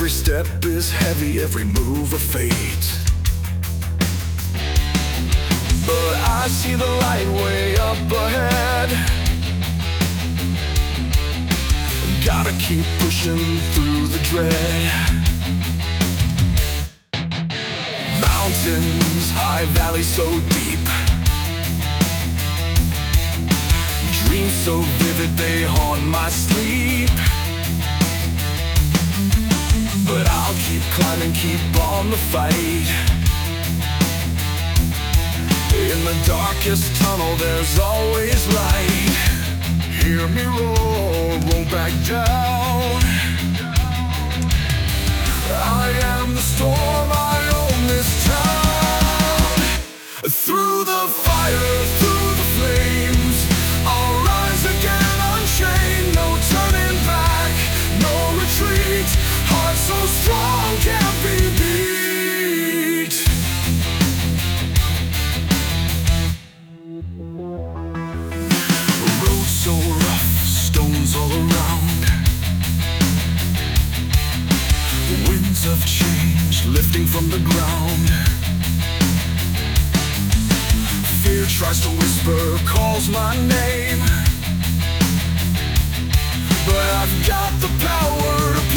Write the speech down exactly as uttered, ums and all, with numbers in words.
Every step is heavy, every move a fate. But I see the light way up ahead. Gotta keep pushing through the dread. Mountains, high valleys so deep. Dreams so vivid they haunt my sleep. But I'll keep climbing, keep on the fight. In the darkest tunnel there's always light. Hear me roar, won't back down. I am the storm, I own this town. Through the fire, through the flames, I'll rise again unchained. No turning back, no retreat. Heart so strong can't be beat. Road so rough, stones all around. Winds of change lifting from the ground. Fear tries to whisper, calls my name, but I've got the power to